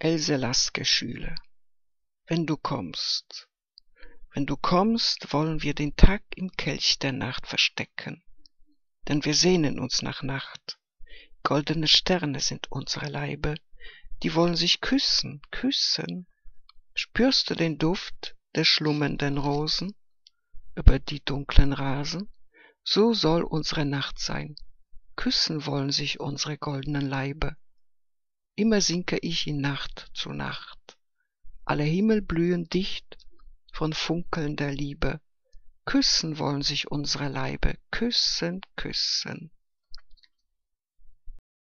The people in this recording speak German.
Else Lasker Schüler. Wenn du kommst, wollen wir den Tag im Kelch der Nacht verstecken, denn wir sehnen uns nach Nacht. Goldene Sterne sind unsere Leibe, die wollen sich küssen, küssen. Spürst du den Duft der schlummernden Rosen über die dunklen Rasen? So soll unsere Nacht sein, küssen wollen sich unsere goldenen Leibe. Immer sinke ich in Nacht zu Nacht, alle Himmel blühen dicht von funkelnder Liebe. Küssen wollen sich unsere Leibe, küssen, küssen.